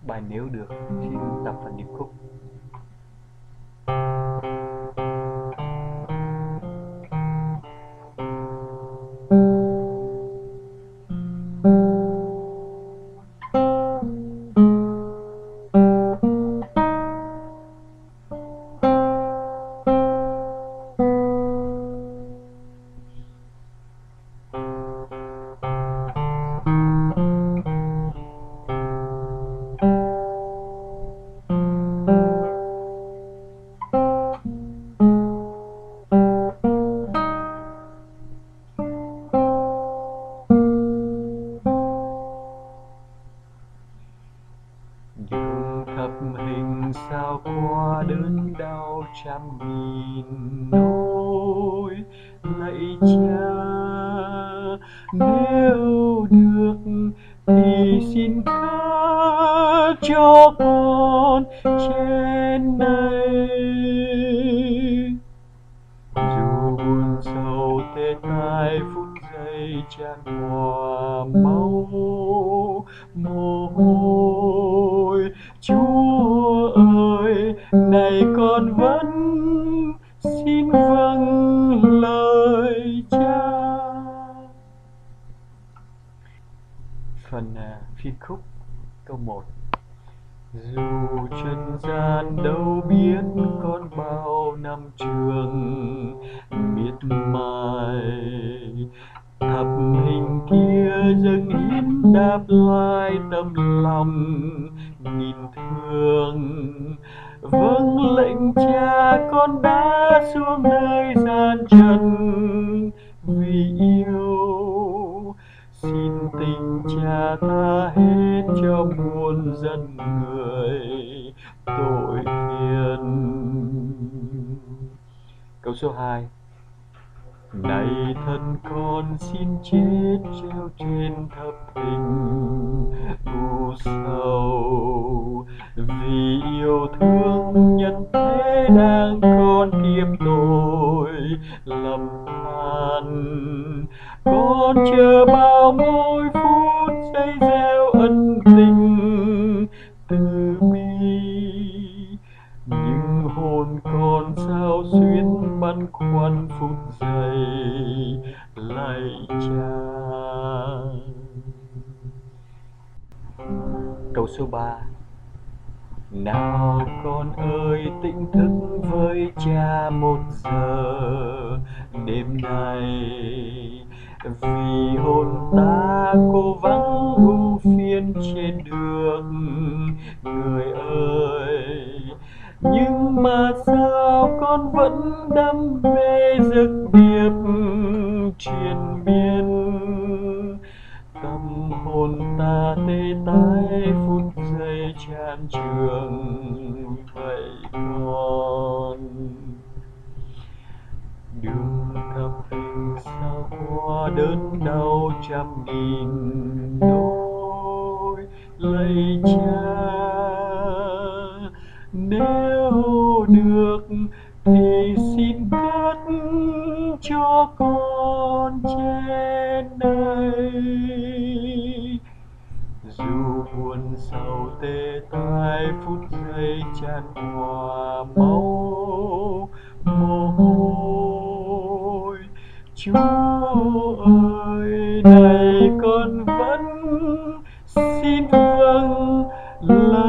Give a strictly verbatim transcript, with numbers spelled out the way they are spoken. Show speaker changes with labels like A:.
A: Bài Nếu Được, phim tập và điệp khúc. Đường thập hình sao qua đớn đau trăm nghìn nỗi, lạy Cha nếu được thì xin khá cho con trên đây. Dù buồn sầu tê tái phút giây chan hòa máu mồ hôi, Chúa ơi này con vẫn xin vâng lời Cha. Phần uh, phiên khúc câu một. Dù trần gian đâu biết con bao năm trường miệt mài, thập hình kia dâng hiến đáp lại tâm lòng nghìn thương. Vâng lệnh Cha con đã xuống nơi gian trần vì yêu, xin tình Cha tha hết cho muôn dân người tội khiên. Câu số hai. Này thân con xin chết treo trên thập hình u sầu, vì yêu thương nhân thế đang con kiếp tội lầm than. Con chờ bao mỗi phút giây gieo ân tình từ bi, nhưng hồn con sao xuyến băn khoăn phút giây lạy Cha. Câu số ba. Nào con ơi tỉnh thức với Cha một giờ đêm nay, vì hồn ta cố vắng ưu phiền trên đường người ơi. Nhưng mà sao con vẫn đam mê giấc điệp triền miên, tâm hồn ta tê tái phút giây chan trường vậy con. Đường thập hình sao qua đớn đau trăm nghìn nỗi, lạy Cha nếu được thì xin cất cho con trên đây. Dù buồn sầu tê tái phút giây chan hòa máu mồ hôi, Chúa ơi này con vẫn xin vâng lời